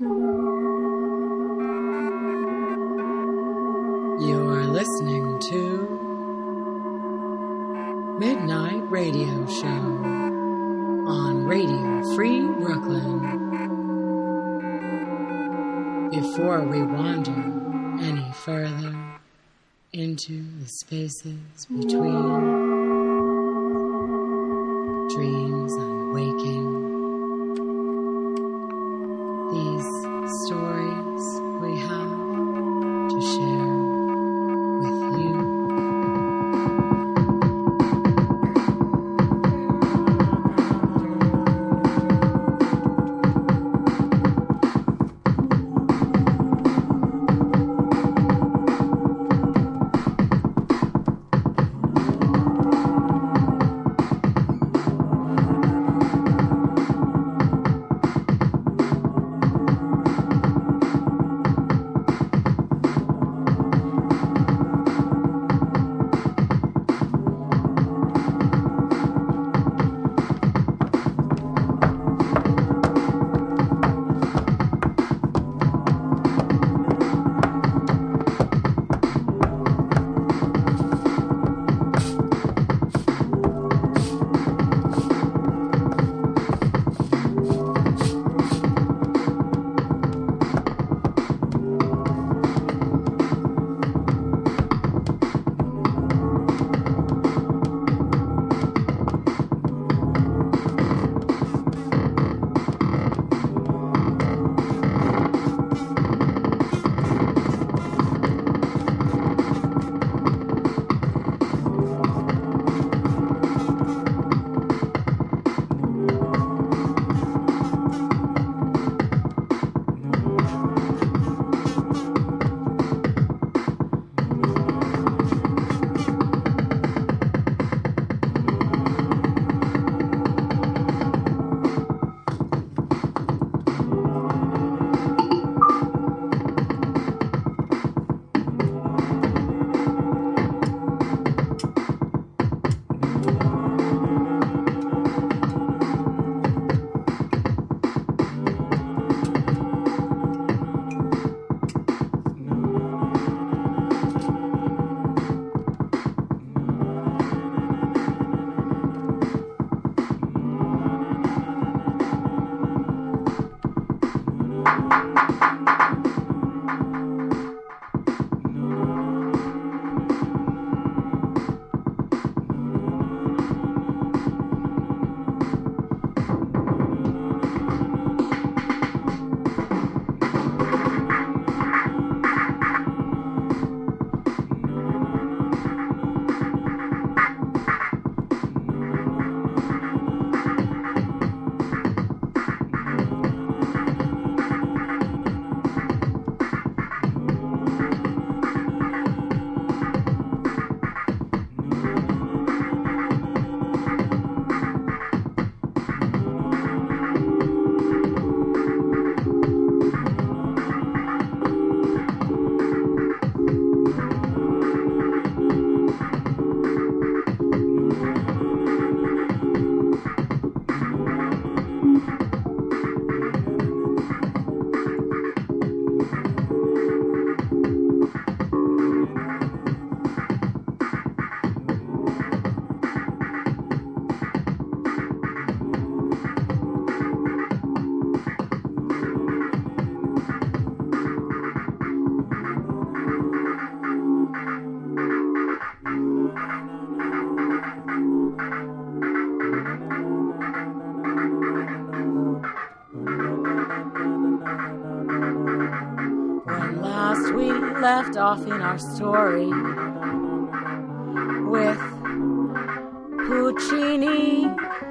You're listening to Midnight Radio Show on Radio Free Brooklyn. Before we wander any further into the spaces between dreams and waking, these stories we have to share with you. Left off in our story with Puccini,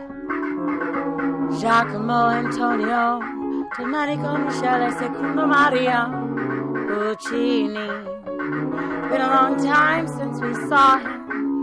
Giacomo Antonio, Domenico Michele Secondo Maria Puccini. Been a long time since we saw him.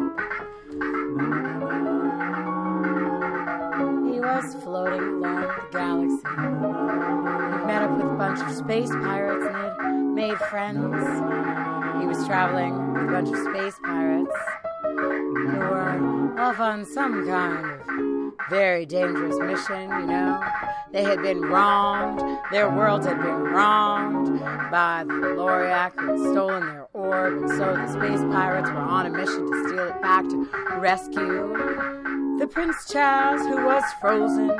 He was floating along the galaxy. He met up with a bunch of space pirates and they'd made friends. He was traveling with a bunch of space pirates who were off on some kind of very dangerous mission, you know, They had been wronged. Their world had been wronged by the Loriak who had stolen their orb, and so the space pirates were on a mission to steal it back to rescue the Prince Chaz, who was frozen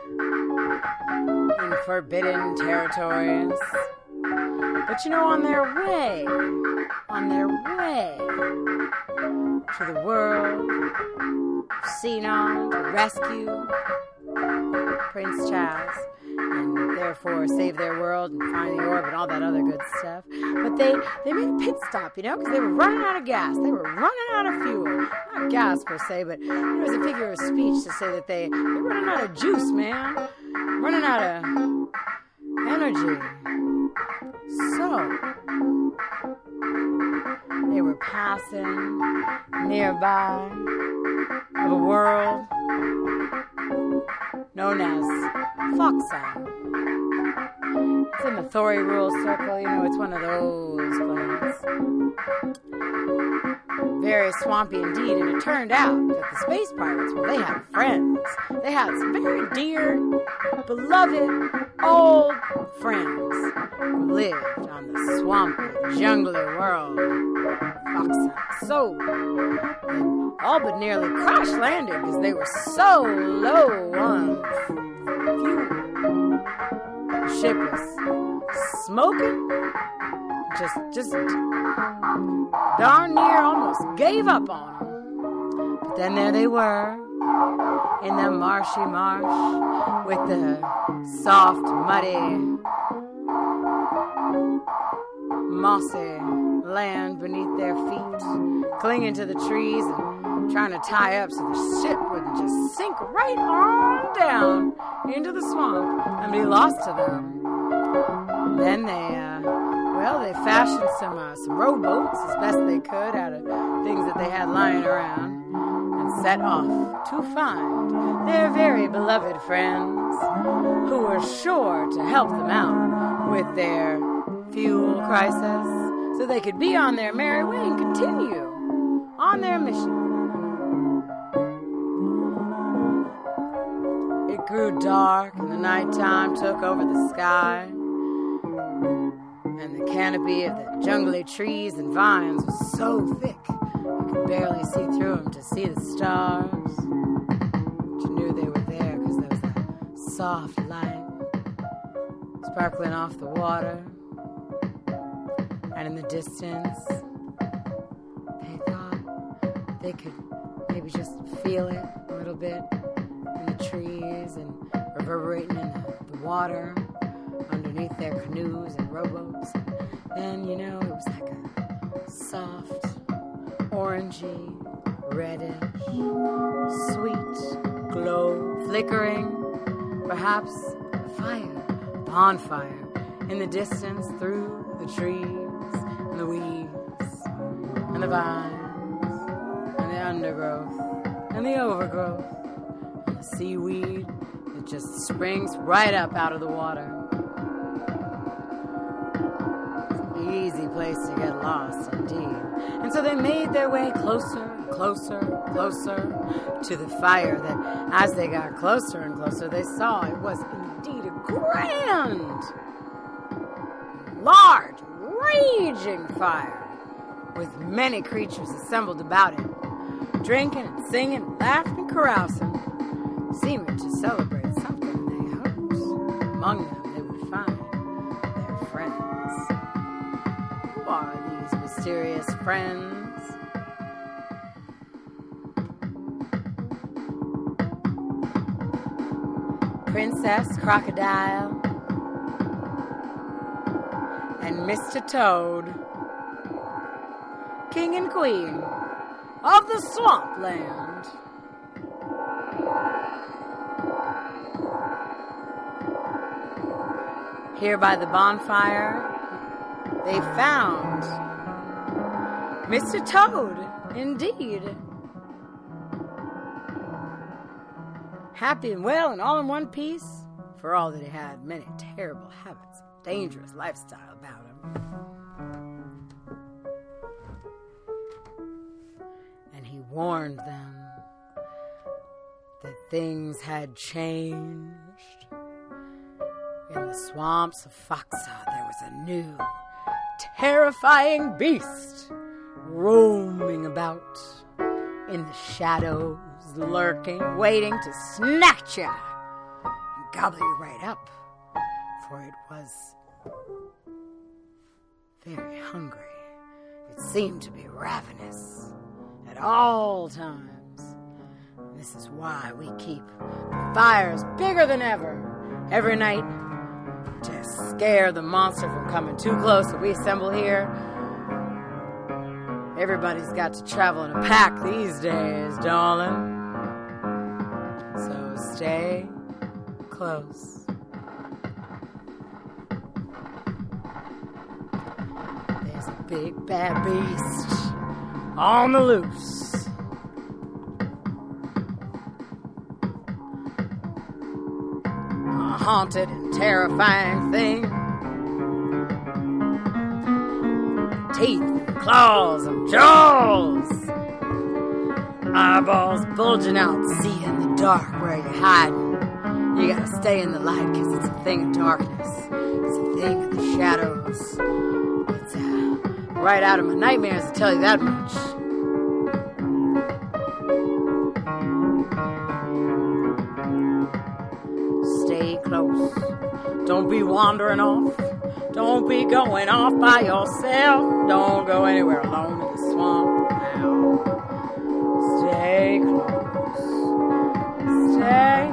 in forbidden territories. But on their way to the world of Sinon to rescue Prince Chaz and therefore save their world and find the orb and all that other good stuff. But they made a pit stop, because they were running out of gas. They were running out of fuel. Not gas per se, but it was a figure of speech to say that they're running out of juice, man. Running out of energy. So, they were passing nearby of a world known as Foxeye. It's in the Thori Rule Circle, it's one of those planets. Very swampy indeed, and it turned out that the space pirates, they had friends. They had some very dear, beloved, old friends who lived on the swampy, jungly world of Foxeye. So, they all but nearly crash-landed because they were so low on fuel. The ship was smoking, just darn near almost gave up on them. But then there they were, in the marshy marsh, with the soft, muddy, mossy land beneath their feet, clinging to the trees and trying to tie up so the ship wouldn't just sink right on down into the swamp and be lost to them. And then they fashioned some rowboats as best they could out of things that they had lying around and set off to find their very beloved friends who were sure to help them out with their fuel crisis so they could be on their merry way and continue on their mission. It grew dark and the nighttime took over the sky, and the canopy of the jungly trees and vines was so thick you could barely see through them to see the stars. But you knew they were there because there was that soft light sparkling off the water. And in the distance, they thought they could maybe just feel it a little bit in the trees and reverberating in the water underneath their canoes and rowboats. And then, it was like a soft, orangey, reddish, sweet glow flickering, perhaps a bonfire in the distance through the trees and the weeds and the vines and the undergrowth and the overgrowth and the seaweed that just springs right up out of the water. Easy place to get lost, indeed. And so they made their way closer and closer and closer to the fire that, as they got closer and closer, they saw it was indeed a grand, large, raging fire with many creatures assembled about it, drinking and singing and laughing and carousing, seeming to celebrate something they hoped among them they would find their friends. Who are these mysterious friends? Princess Crocodile and Mr. Toad, King and Queen of the Swampland. Here by the bonfire, they found Mr. Toad, indeed. Happy and well and all in one piece, for all that he had many terrible habits, dangerous lifestyle about him. And he warned them that things had changed In the swamps of Foxa, there was a new, terrifying beast roaming about in the shadows, lurking, waiting to snatch you and gobble you right up, for it was very hungry. It seemed to be ravenous at all times. This is why we keep the fires bigger than ever every night to scare the monster from coming too close. So we assemble here. Everybody's got to travel in a pack these days, darling. So stay close. There's a big bad beast on the loose. A haunted and terrifying thing. Teeth and claws and jaws. Eyeballs bulging out, see in the dark where you're hiding. You gotta stay in the light because it's a thing of darkness. It's a thing of the shadows. It's right out of my nightmares, I tell you that much. Stay close. Don't be wandering off. Don't be going off by yourself. Don't go anywhere alone in the swamp now. Stay close. Stay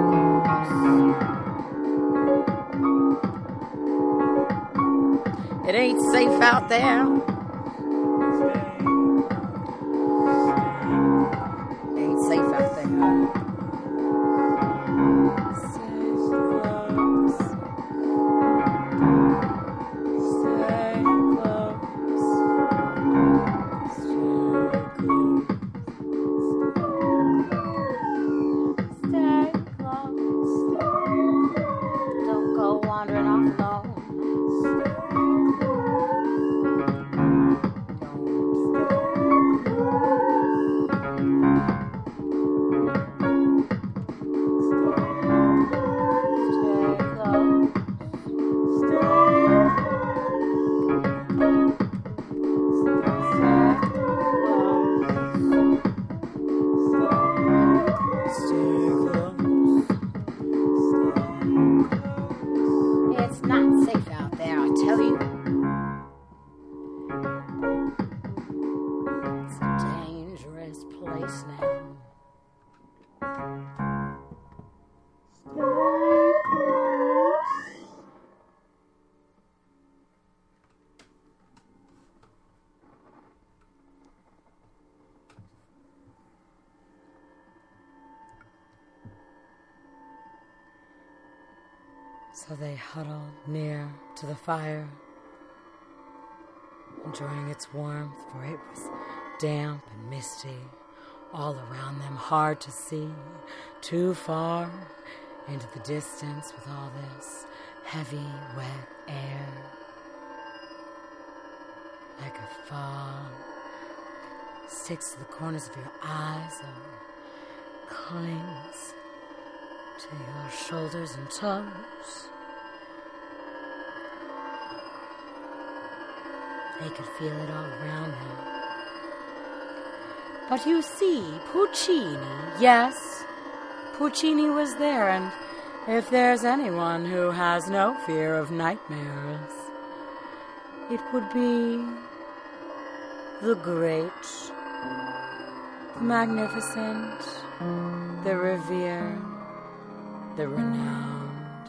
close. It ain't safe out there. Ain't safe out there. So they huddled near to the fire, enjoying its warmth, for it was damp and misty all around them, hard to see, too far into the distance with all this heavy, wet air, like a fog, sticks to the corners of your eyes and clings to your shoulders and toes. They could feel it all around them. But you see, Puccini, yes, Puccini was there, and if there's anyone who has no fear of nightmares, it would be the great, the magnificent, the revered, the renowned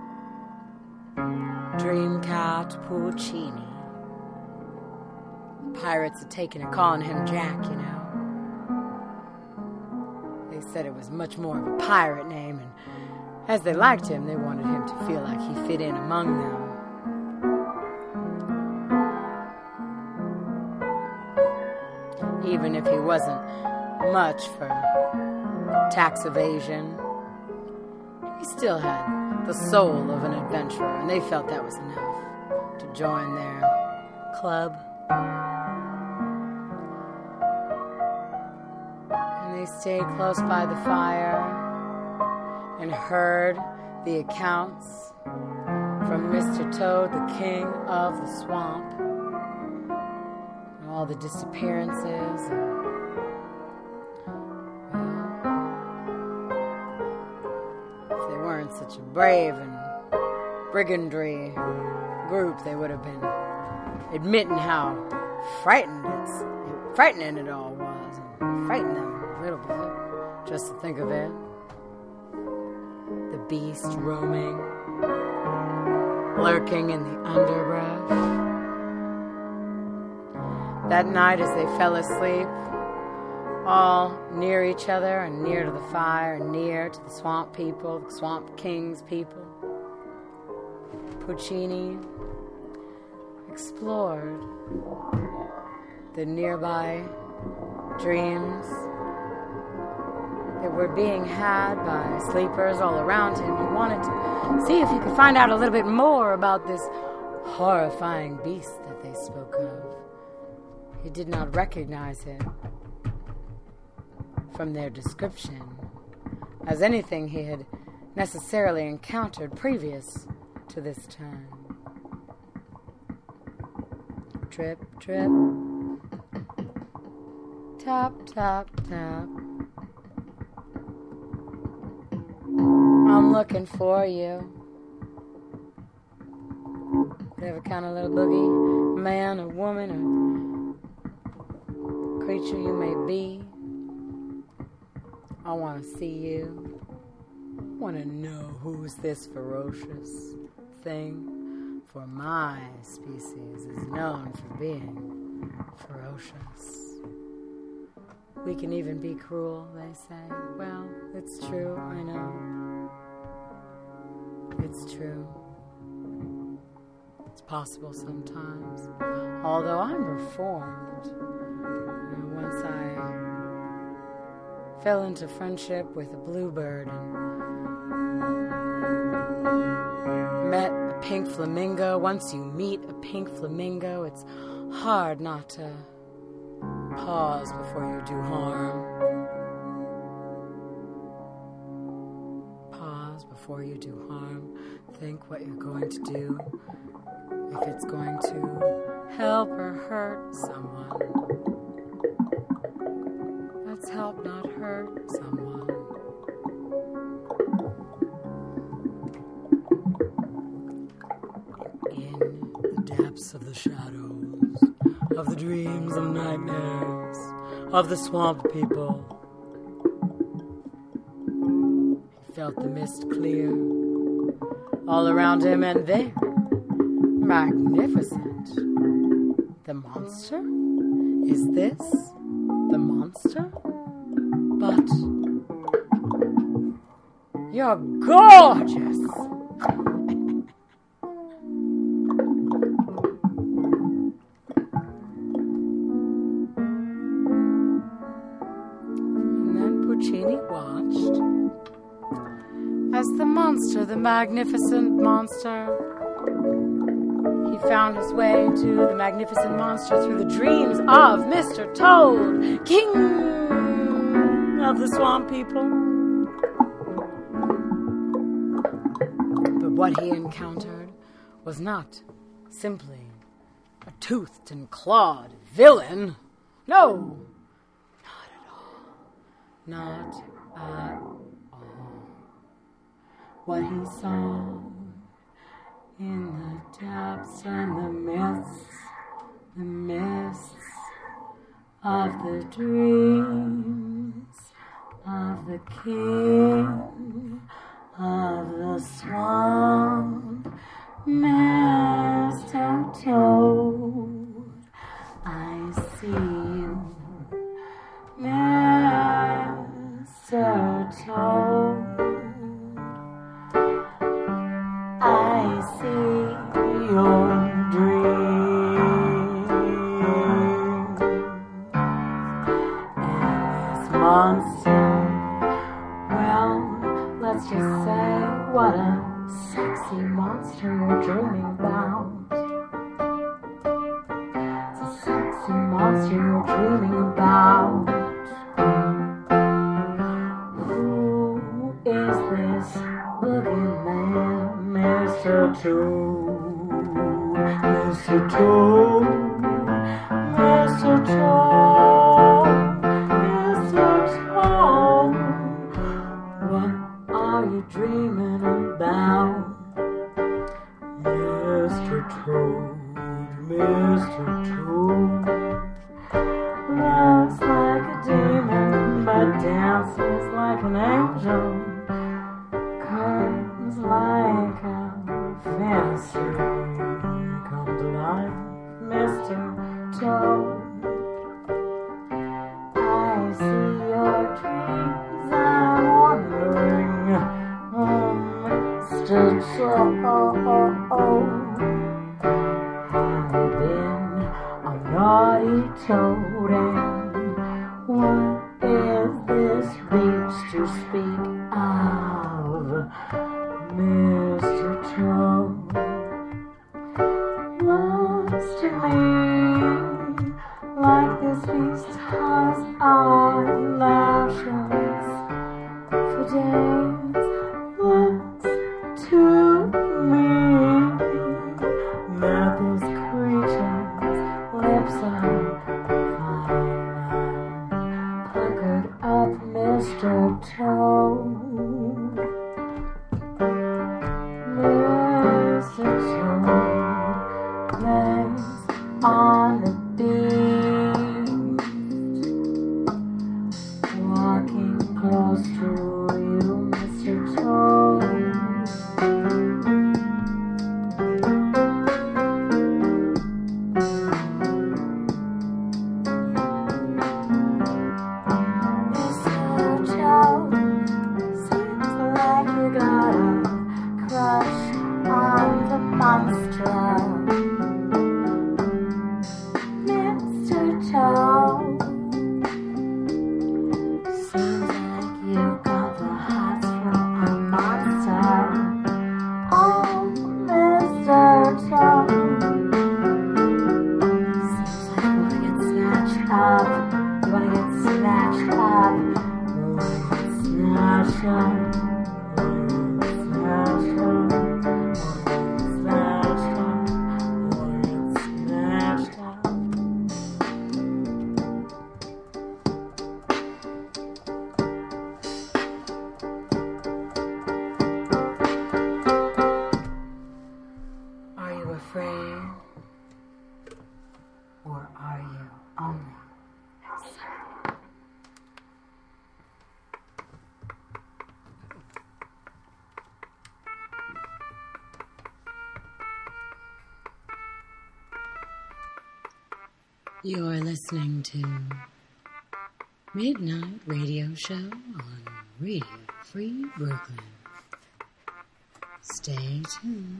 Dreamcat Puccini. The pirates had taken to calling him Jack, you know. They said it was much more of a pirate name, and as they liked him, they wanted him to feel like he fit in among them. Even if he wasn't much for tax evasion, he still had the soul of an adventurer, and they felt that was enough to join their club. And they stayed close by the fire and heard the accounts from Mr. Toad, the king of the swamp, and all the disappearances. If they weren't such a brave and brigandry group, they would have been admitting how frightening it all was, and frightened them a little bit, just to think of it. The beast roaming, lurking in the underbrush. That night as they fell asleep, all near each other and near to the fire and near to the swamp people, the swamp king's people, Puccini explored the nearby dreams that were being had by sleepers all around him. He wanted to see if he could find out a little bit more about this horrifying beast that they spoke of. He did not recognize it from their description as anything he had necessarily encountered previous to this time. Trip, trip, tap, tap, tap. I'm looking for you. Whatever kind of little boogie, man or woman or creature you may be, I want to see you. I want to know who's this ferocious thing. For my species is known for being ferocious. We can even be cruel, they say. Well, it's true, I know. It's true. It's possible sometimes. Although I'm reformed. Once I fell into friendship with a bluebird and met a pink flamingo. Once you meet a pink flamingo, it's hard not to pause before you do harm. Pause before you do harm. Think what you're going to do. If it's going to help or hurt someone. Let's help, not hurt someone. In the depths of the shadows, of the dreams and nightmares, of the swamp people, he felt the mist clear all around him, and there, magnificent, the monster? Is this the monster? But you're gorgeous. And then Puccini watched as the monster, the magnificent monster, he found his way to the magnificent monster through the dreams of Mr. Toad, king of the swamp people. But what he encountered was not simply a toothed and clawed villain. No, not at all. Not at all. What he saw in the depths and the mists of the dreams of the king of the swamp, Mr. Toad, I see you, Mr. Toad. I see your dreams, and this monster, well, let's just say, what a sexy monster you're dreaming about. It's a sexy monster you're dreaming about. Who is this boogeyman, Mr. Toad, Mr. Toad, Mr. Toad, Mr. Toad, what are you dreaming about? Mr. Toad, Mr. Toad, looks like a demon but dances like an angel, comes like a fantasy, come to life, Mr. Toad. I see your dreams, I'm wondering, Mr. Toad, have you been a naughty toad, and what is this beach to speak of, Mr. Toad? Looks to me like this beast has eyelashes for days. Looks to me that this creature's lips are fine, puckered up, Mr. Toad. Mr. Toad, legs on the beach, walking close to you, Mr. Toad. Mr. Toad, seems like you got a crush on the monster. Mr. Toad, seems like you've got the hots for a monster. Oh, Mr. Toad, seems like you wanna get snatched up. You wanna get snatched up. You wanna get snatched up. Are you afraid? Or are you only excited? You're listening to Midnight Radio Show on Radio Free Brooklyn. Stay tuned.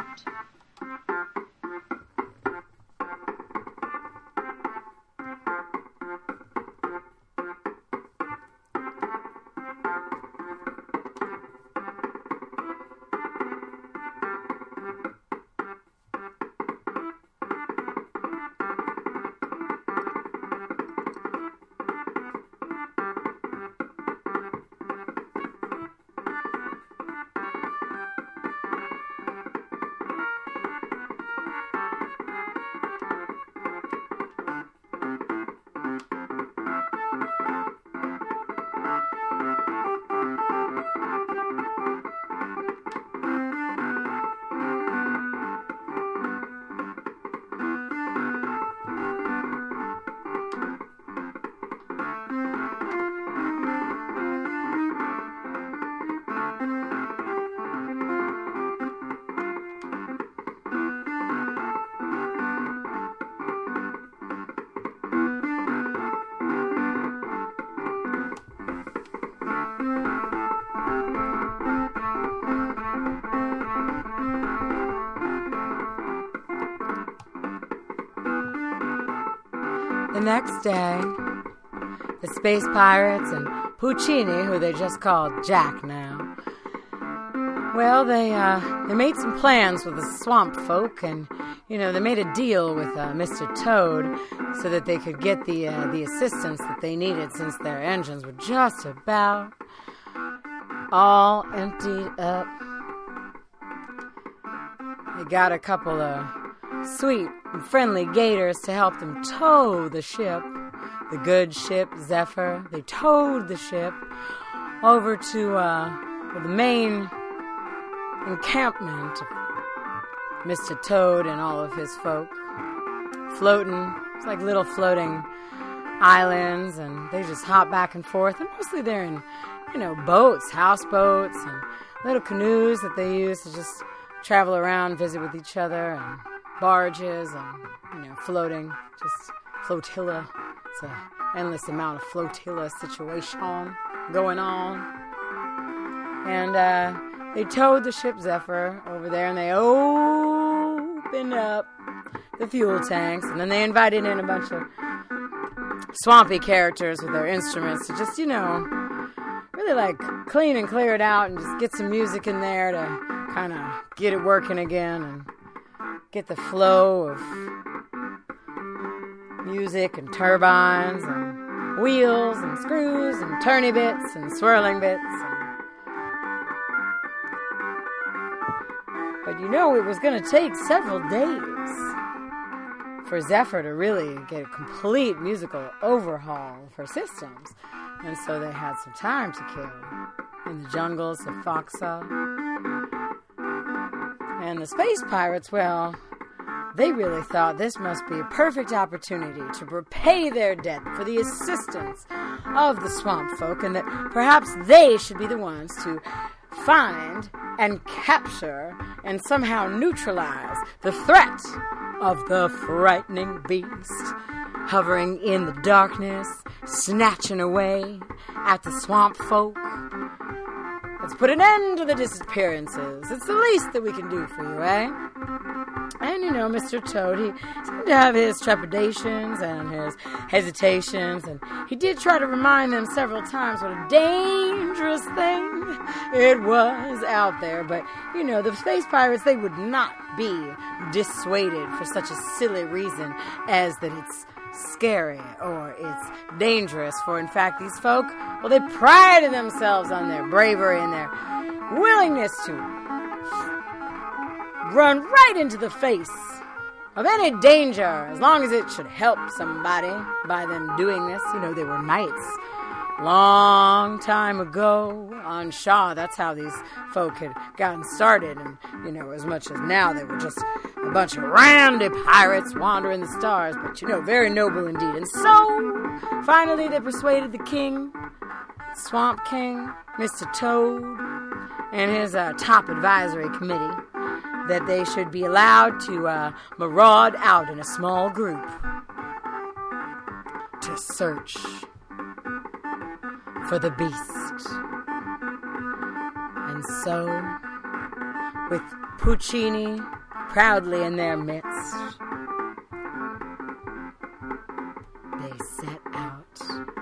The next day, the space pirates and Puccini, who they just called Jack now, well, they made some plans with the swamp folk, and, they made a deal with Mr. Toad so that they could get the assistance that they needed, since their engines were just about all emptied up. they got a couple of sweet and friendly gators to help them tow the ship, the good ship Zephyr. They towed the ship over to the main encampment of Mr. Toad and all of his folk, floating. It's like little floating islands, and they just hop back and forth, and mostly they're in, boats, houseboats, and little canoes that they use to just travel around, visit with each other, and barges, and, floating, just flotilla. It's an endless amount of flotilla situation going on. And they towed the ship Zephyr over there, and they opened up the fuel tanks, and then they invited in a bunch of swampy characters with their instruments to just, really like clean and clear it out and just get some music in there to kind of get it working again and get the flow of music and turbines and wheels and screws and turny bits and swirling bits. But it was going to take several days for Zephyr to really get a complete musical overhaul of her systems. And so they had some time to kill in the jungles of Foxa. And the space pirates, well, they really thought this must be a perfect opportunity to repay their debt for the assistance of the swamp folk, and that perhaps they should be the ones to find and capture and somehow neutralize the threat of the frightening beast hovering in the darkness, snatching away at the swamp folk. Let's put an end to the disappearances. It's the least that we can do for you, eh? And Mr. Toad, he seemed to have his trepidations and his hesitations, and he did try to remind them several times what a dangerous thing it was out there. But, the space pirates, they would not be dissuaded for such a silly reason as that it's scary or it's dangerous. For, in fact, these folk, well, they prided themselves on their bravery and their willingness to run right into the face of any danger, as long as it should help somebody by them doing this. They were knights. Long time ago on Shaw, that's how these folk had gotten started. And, as much as now they were just a bunch of randy pirates wandering the stars. But, very noble indeed. And so, finally they persuaded the king, Swamp King, Mr. Toad, and his top advisory committee, that they should be allowed to maraud out in a small group to search for the beast. And so, with Puccini proudly in their midst, they set out,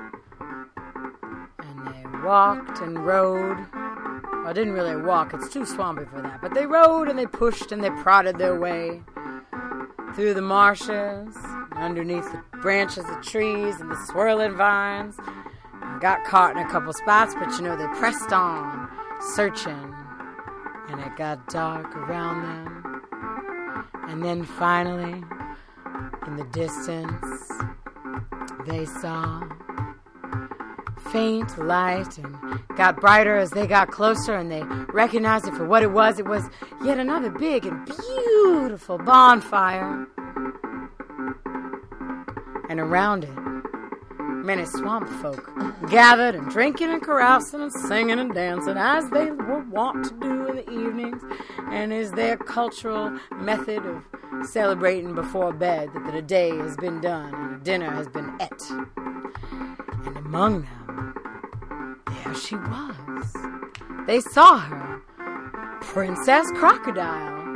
and they walked and rode. Well, didn't really walk, it's too swampy for that. But they rode and they pushed and they prodded their way through the marshes, underneath the branches of trees and the swirling vines. And got caught in a couple spots, but they pressed on, searching. And it got dark around them. And then finally, in the distance, they saw faint light and got brighter as they got closer, and they recognized it for what it was. It was yet another big and beautiful bonfire. And around it, many swamp folk gathered and drinking and carousing and singing and dancing as they were wont to do in the evenings, and is their cultural method of celebrating before bed that the day has been done and a dinner has been et. And among them, there she was. They saw her, Princess Crocodile,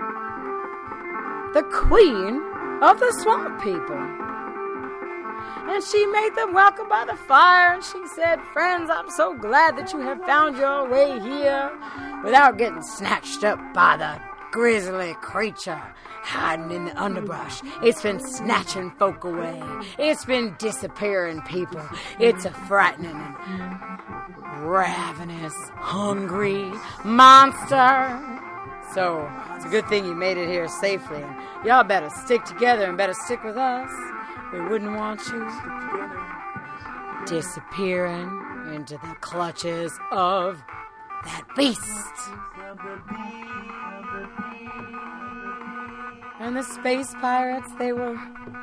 the queen of the swamp people. And she made them welcome by the fire, and she said, "Friends, I'm so glad that you have found your way here without getting snatched up by the grisly creature hiding in the underbrush. It's been snatching folk away. It's been disappearing people. It's a frightening and ravenous, hungry monster. So, it's a good thing you made it here safely. And y'all better stick together and better stick with us. We wouldn't want you disappearing into the clutches of that beast. And the space pirates, they were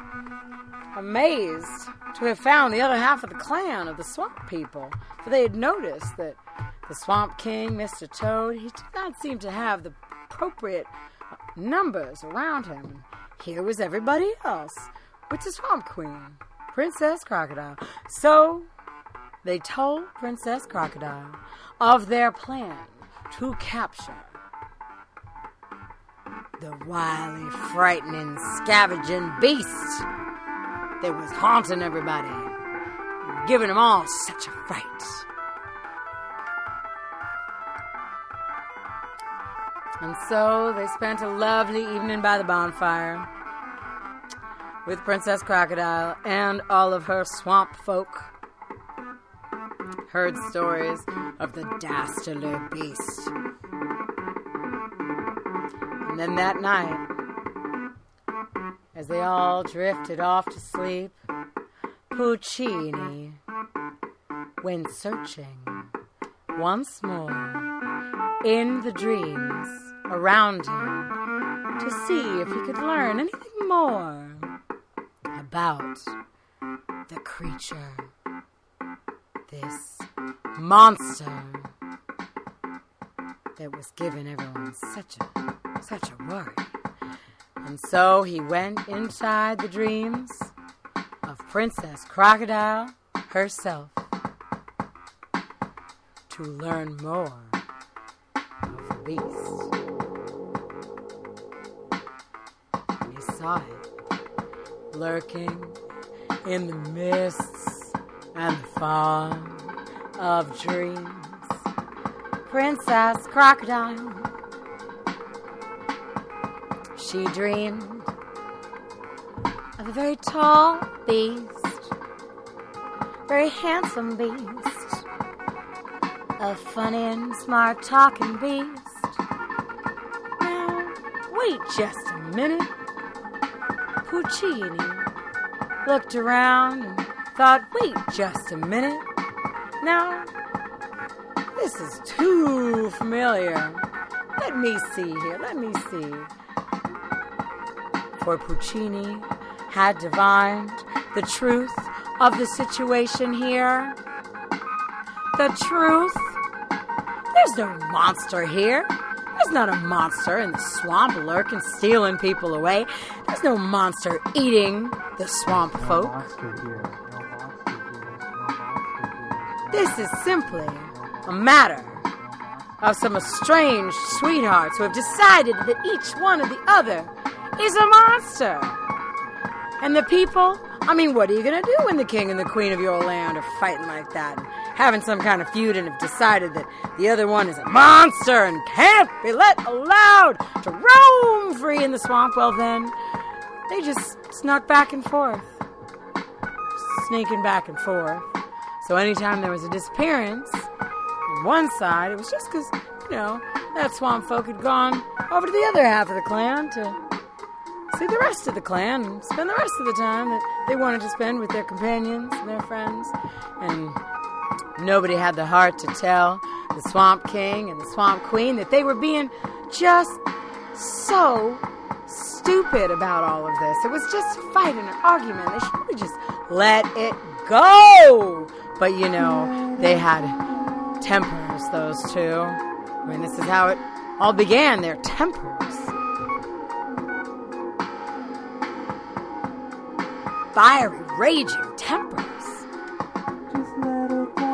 amazed to have found the other half of the clan of the swamp people. For they had noticed that the Swamp King, Mr. Toad, he did not seem to have the appropriate numbers around him. Here was everybody else with the Swamp Queen, Princess Crocodile. So they told Princess Crocodile of their plan to capture the wily, frightening, scavenging beast that was haunting everybody, giving them all such a fright. And so they spent a lovely evening by the bonfire with Princess Crocodile and all of her swamp folk. Heard stories of the dastardly beast. And then that night, as they all drifted off to sleep, Puccini went searching once more in the dreams around him to see if he could learn anything more about the creature, this monster that was giving everyone such a worry. And so he went inside the dreams of Princess Crocodile herself to learn more of the beast. And he saw it lurking in the mists and the fog of dreams. Princess Crocodile, she dreamed of a very tall beast, very handsome beast, a funny and smart talking beast. Now, wait just a minute. Puccini looked around and thought, wait just a minute. Now, this is too familiar. Let me see here, let me see. For Puccini had divined the truth of the situation here. The truth? There's no monster here. There's not a monster in the swamp lurking, stealing people away. There's no monster eating the swamp folk. This is simply a matter of some estranged sweethearts who have decided that each one or the other is a monster. And the people, I mean, what are you going to do when the king and the queen of your land are fighting like that and having some kind of feud and have decided that the other one is a monster and can't be allowed to roam free in the swamp? Well, then, they just snuck back and forth, sneaking back and forth. So anytime there was a disappearance on one side, it was just because, that swamp folk had gone over to the other half of the clan to see the rest of the clan and spend the rest of the time that they wanted to spend with their companions and their friends. And nobody had the heart to tell the Swamp King and the Swamp Queen that they were being just so stupid about all of this. It was just a fight and an argument. They should really just let it go. But, they had tempers, those two. I mean, this is how it all began, their tempers. Fiery, raging tempers. Just let it go.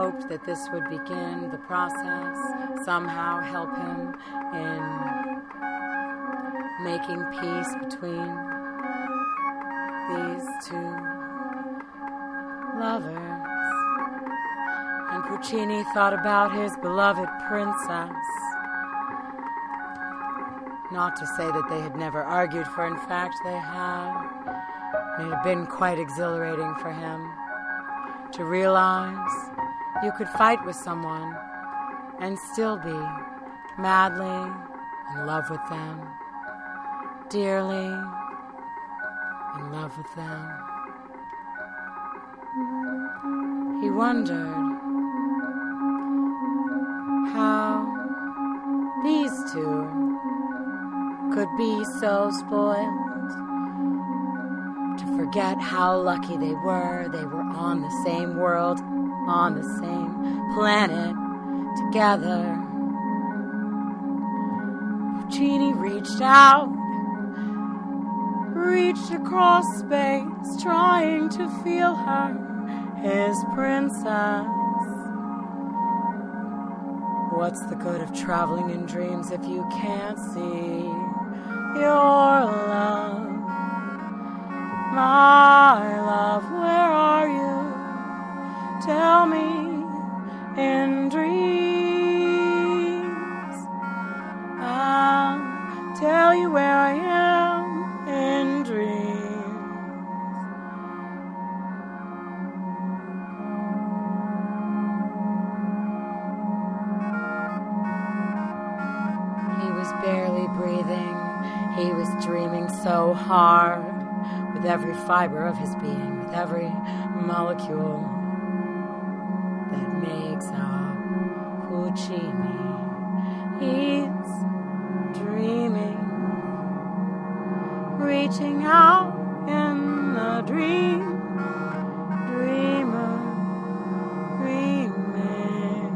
hoped that this would begin the process, somehow help him in making peace between these two lovers. And Puccini thought about his beloved princess. Not to say that they had never argued, for in fact they had. It had been quite exhilarating for him to realize you could fight with someone and still be madly in love with them, dearly in love with them. He wondered how these two could be so spoiled to forget how lucky they were. They were on the same world, on the same planet, together. Puccini reached out, reached across space, trying to feel her, his princess. What's the good of traveling in dreams if you can't see your love? My love, where are you? Tell me in dreams. I'll tell you where I am in dreams. He was barely breathing. He was dreaming so hard, with every fiber of his being, with every molecule that makes up Puccini. He's dreaming, reaching out in the dream, dreamer, dreaming.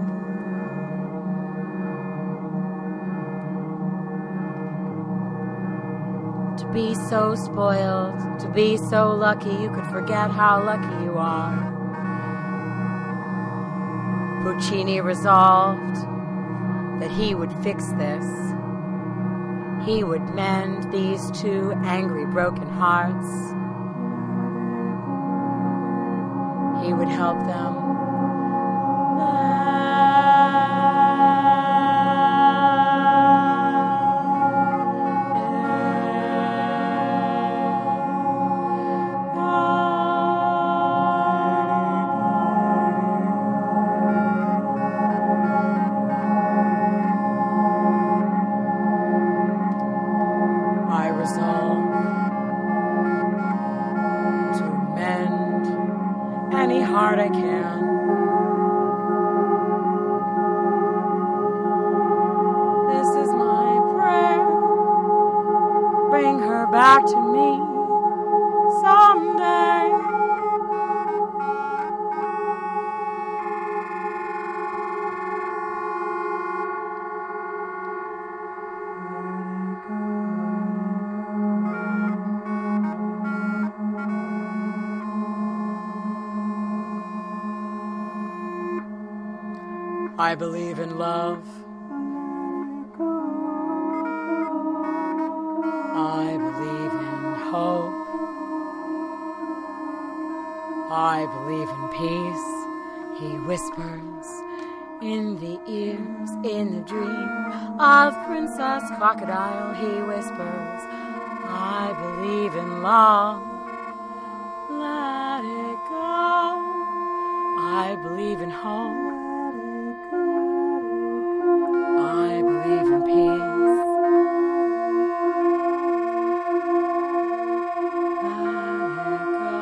To be so spoiled, to be so lucky, you could forget how lucky you are. Puccini resolved that he would fix this. He would mend these two angry, broken hearts. He would help them. Heart I can. This is my prayer. Bring her back to me someday. I believe in love. I believe in hope. I believe in peace. He whispers in the ears, in the dream of Princess Crocodile. He whispers, I believe in love. Let it go. I believe in hope. I believe in peace. Let it go.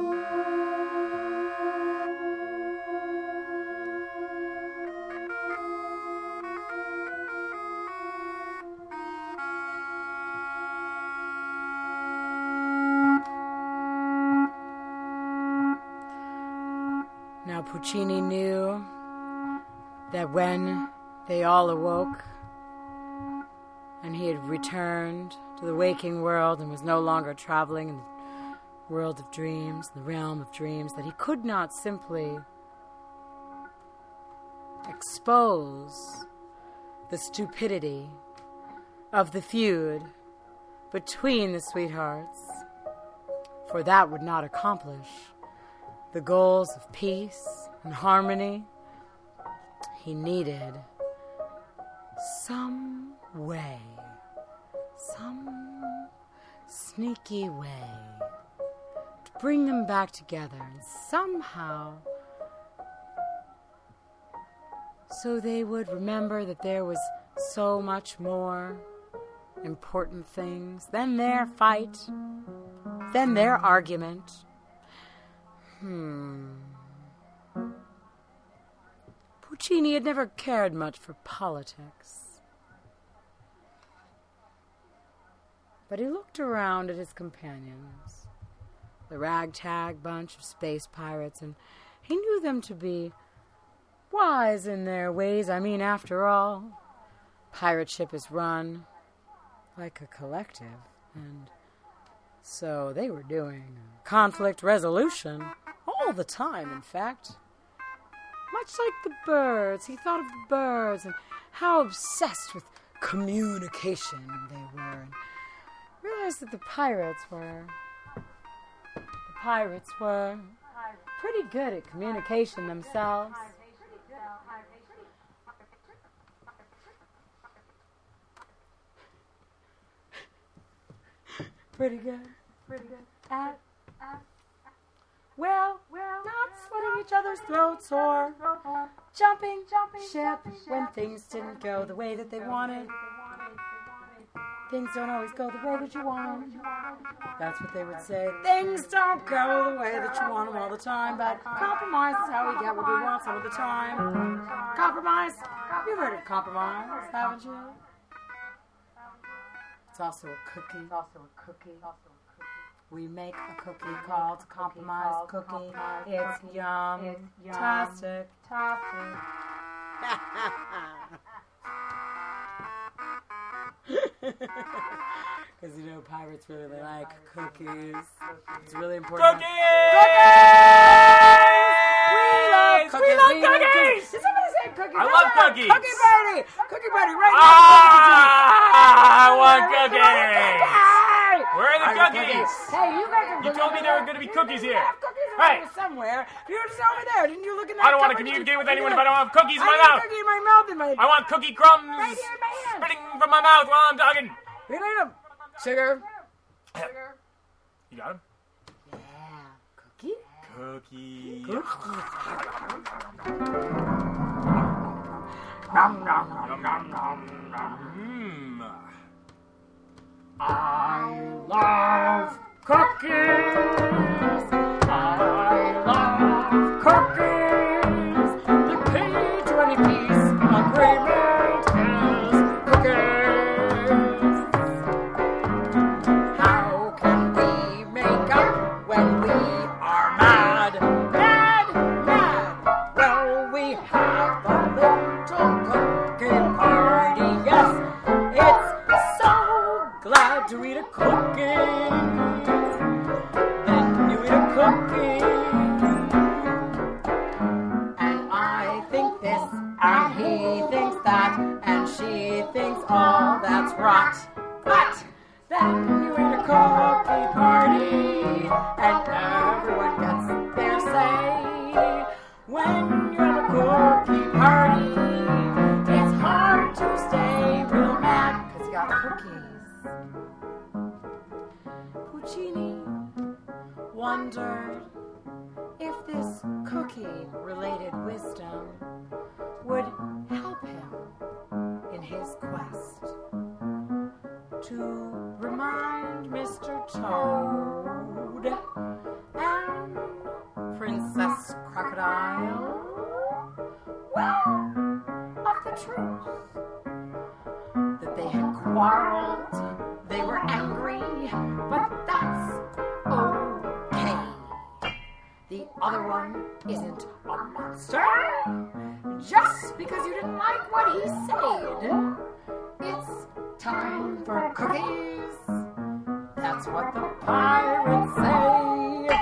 Now Puccini knew that when they all awoke, and he had returned to the waking world and was no longer traveling in the world of dreams, the realm of dreams, that he could not simply expose the stupidity of the feud between the sweethearts, for that would not accomplish the goals of peace and harmony. He needed some way, some sneaky way to bring them back together, and somehow so they would remember that there was so much more important things than their fight, than their argument. Puccini had never cared much for politics. But he looked around at his companions, the ragtag bunch of space pirates, and he knew them to be wise in their ways. I mean, after all, pirate ship is run like a collective, and so they were doing conflict resolution all the time, in fact. Much like the birds, he thought of the birds and how obsessed with communication they were, and realized that the pirates were pretty good at communication themselves. Pretty good. Well, not slitting each other's throats or jumping ship when things didn't go the way that they wanted. Things don't always go the way that you want them. That's what they would say. Things don't go the way that you want them all the time, but compromise is how we get what we want some of the time. Compromise. You've heard of compromise, haven't you? It's also a cookie. We make a cookie called compromise cookie. It's yum-tastic. Because you know pirates really like cookies. It's really important. Cookies! We love cookies! Did somebody say cookies? I love cookies! Cookie party right now! I want cookies! Where are the cookies? Hey, you guys are. You told me there were going to be cookies here. Hey, somewhere. You're just over there. Didn't you look in that? I don't want to communicate with anyone if I don't have cookies in my mouth. Cookie in my mouth. I want cookie crumbs Right here in my hand. spitting from my mouth while I'm talking. We need them. Sugar. You got them? Yeah. Cookie. Nom nom nom nom nom nom. I love cookies. I love cookies. The key to any peace agreement is cookies. How can we make up when we are mad? Mad. Well, we have a little cookie party. Yes, it's so glad to eat a cookie. Then you eat a cookie. And I think this, and he thinks that, and she thinks all that's rot. But then you eat a cookie party, and everyone gets their say. When you have a cookie party, it's hard to stay real mad, 'cause you got cookies. Puccini wondered if this cookie-related wisdom would help him in his quest to remind Mr. Toad and Princess Crocodile, well, of the truth. That they had quarreled, they were angry, but that's okay. The other one isn't a monster. Just because you didn't like what he said, it's time for cookies. That's what the pirates say.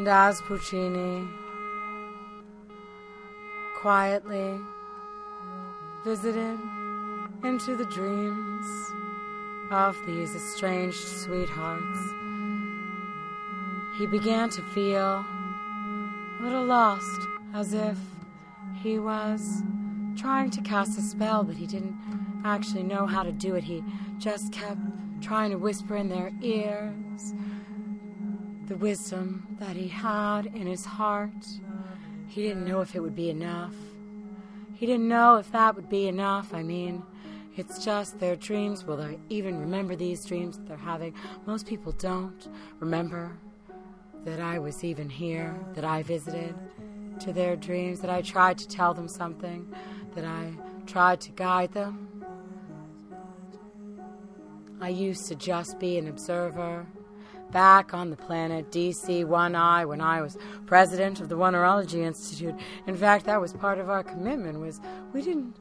And as Puccini quietly visited into the dreams of these estranged sweethearts, he began to feel a little lost, as if he was trying to cast a spell, but he didn't actually know how to do it. He just kept trying to whisper in their ears the wisdom that he had in his heart. He didn't know if it would be enough. He didn't know if that would be enough. I mean, it's just their dreams. Will they even remember these dreams that they're having? Most people don't remember that I was even here, that I visited to their dreams, that I tried to tell them something, that I tried to guide them. I used to just be an observer back on the planet DC-1I when I was president of the Wonderology Institute. In fact, that was part of our commitment, was we didn't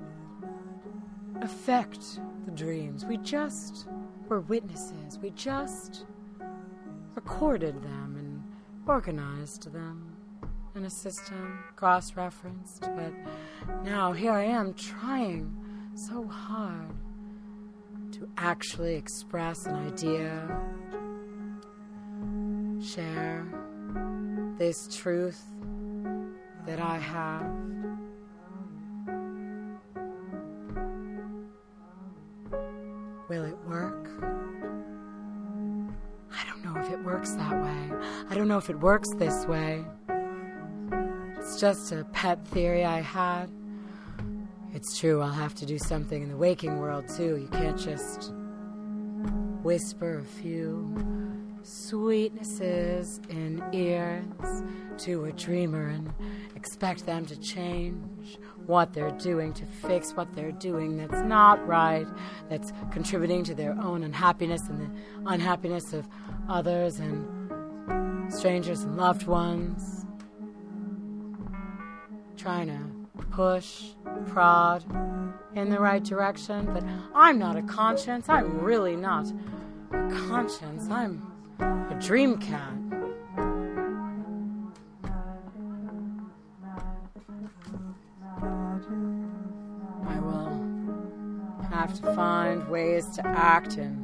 affect the dreams. We just were witnesses. We just recorded them and organized them in a system, cross-referenced. But now here I am trying so hard to actually express an idea, share this truth that I have. Will it work? I don't know if it works that way. I don't know if it works this way. It's just a pet theory I had. It's true, I'll have to do something in the waking world too. You can't just whisper a few sweetnesses in ears to a dreamer and expect them to change what they're doing, to fix what they're doing that's not right, that's contributing to their own unhappiness and the unhappiness of others and strangers and loved ones. Trying to push, prod in the right direction, but I'm not a conscience. I'm really not a conscience. I'm a dream cat. I will have to find ways to act in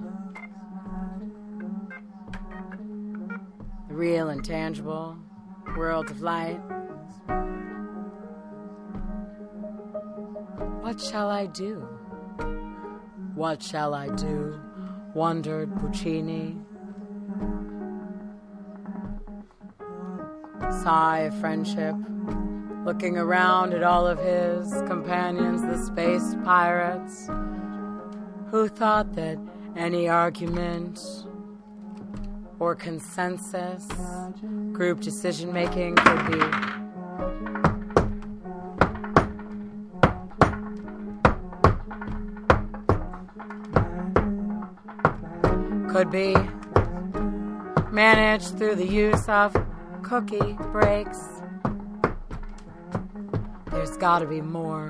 the real and tangible world of light. What shall I do? What shall I do? Wondered Puccini. Sigh of friendship, looking around at all of his companions, the space pirates, who thought that any argument or consensus, group decision-making could be managed through the use of cookie breaks. There's gotta be more.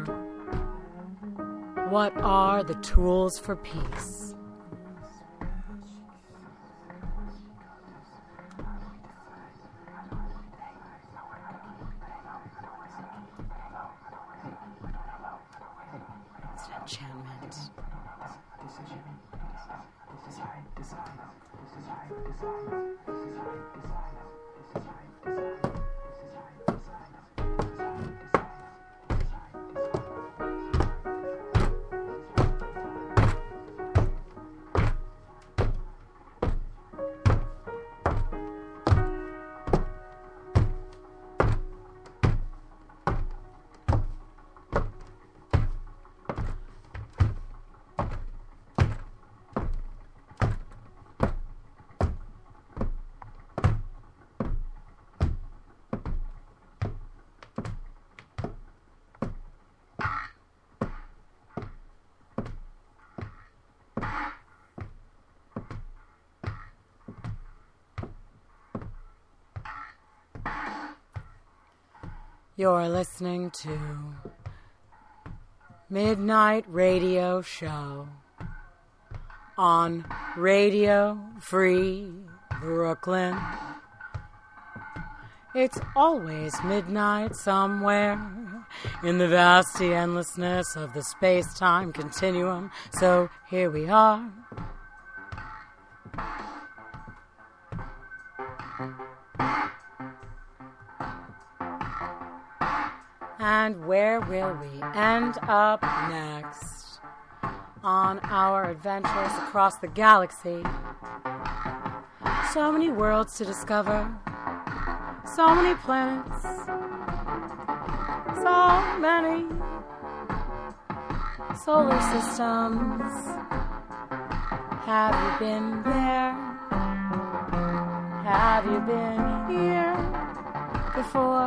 What are the tools for peace? It's an enchantment. You're listening to Midnight Radio Show on Radio Free Brooklyn. It's always midnight somewhere in the vasty endlessness of the space-time continuum. So here we are. And where will we end up next on our adventures across the galaxy? So many worlds to discover, so many planets, so many solar systems. Have you been there? Have you been here before?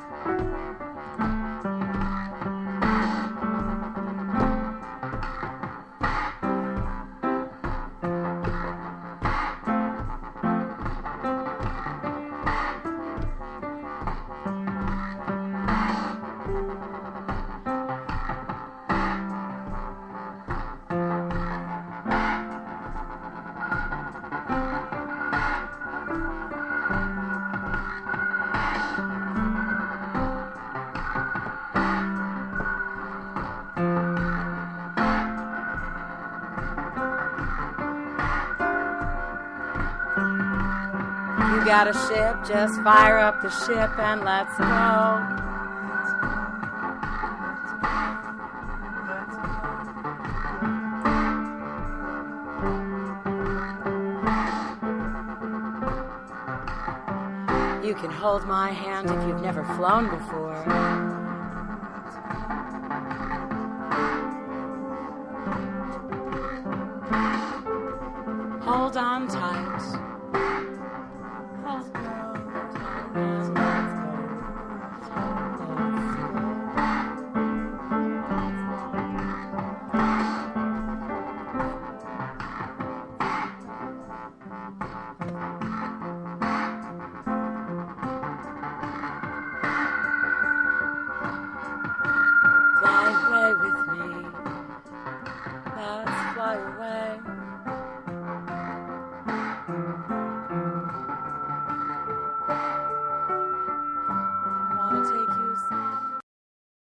You got a ship, just fire up the ship and let's go. You can hold my hand if you've never flown before. Hold on tight.